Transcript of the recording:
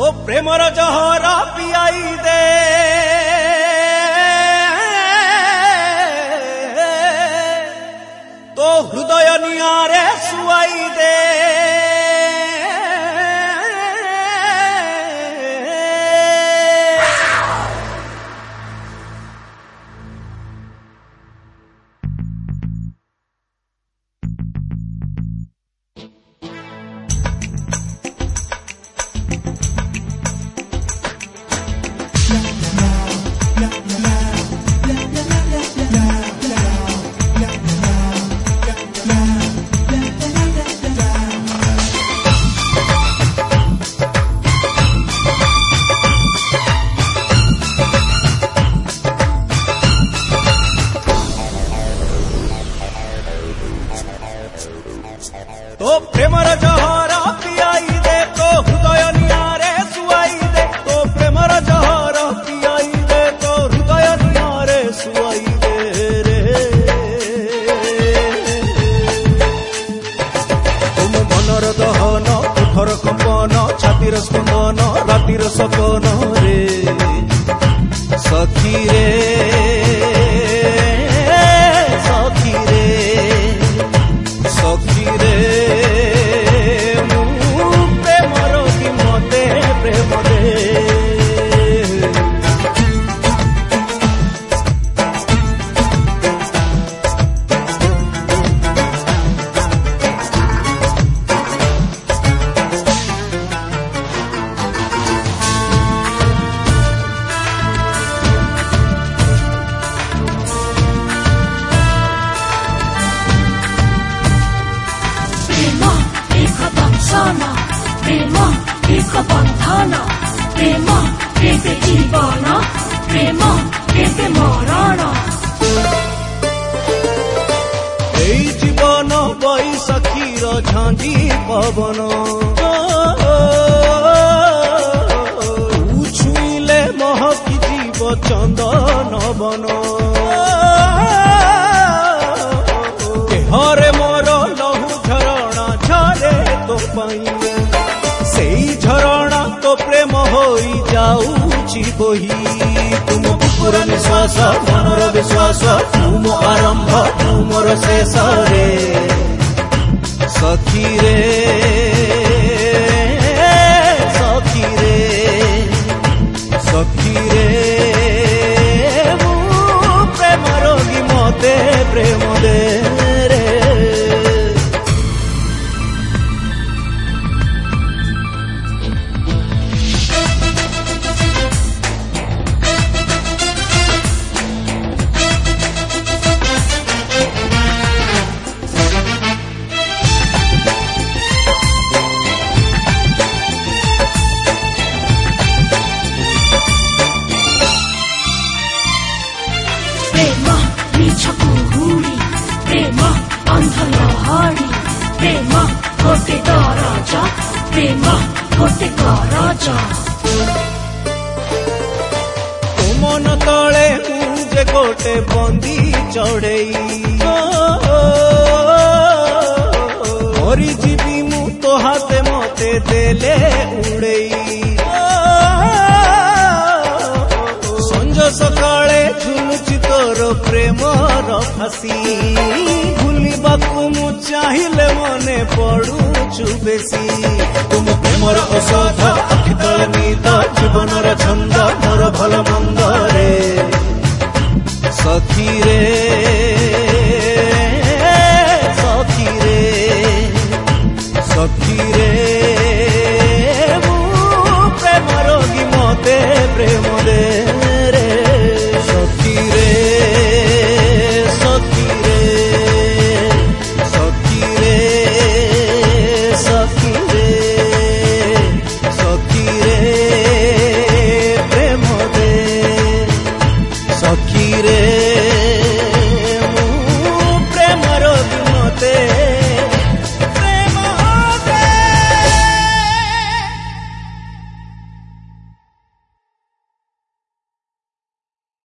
तो प्रेमर जहर पियाई दे तो हृदय नियारे सुआई दे तो प्रेमर जहर पियाई दे तो हृदय नियारे सुआई दे तो प्रेमर जहर पियाई दे तो हृदय नियारे सुआई दे रे तुम मनर दहन उठर कंपन छातीर स्पंदन रातिर सपन रे सखी रे सखी रे सखी रे प्रेमर की मते प्रेम दे प्रेम एक बंधन प्रेम केते जीवन प्रेम केते मरण এই জীবন বৈশাখীর ঝাঁঝি পবন ছুঁইলে মহকি জীব চন্দন বন দেহরে মোর লহু ঝরଣା ঝরে তো পাই সেই ঝরଣା তো প্রেম হই যাউছি বহি তুম পুর নিশ্বাস মনর বিশ্বাস তুম আরম্ভ তুমর শেষ রে সখী রে সখী রে সখী রে মু প্রেম রোগী মতে প্রেম দে রে प्रेम अंधलहरी प्रेम गोटे दरज प्रेम गोटे करज मन तले मुझे गोटे बंदी चढ़ई मरी जीवी मु तो हाथे मते देले उड़ई संज सकाळे झुलुची तोर प्रेमर फासी भूलिबाकु मु चाहिले मने पड़ुछु बेसी तुम प्रेमर औषध आखि तले नीत जीवनर छंद मोर भल मंद रे सखी रे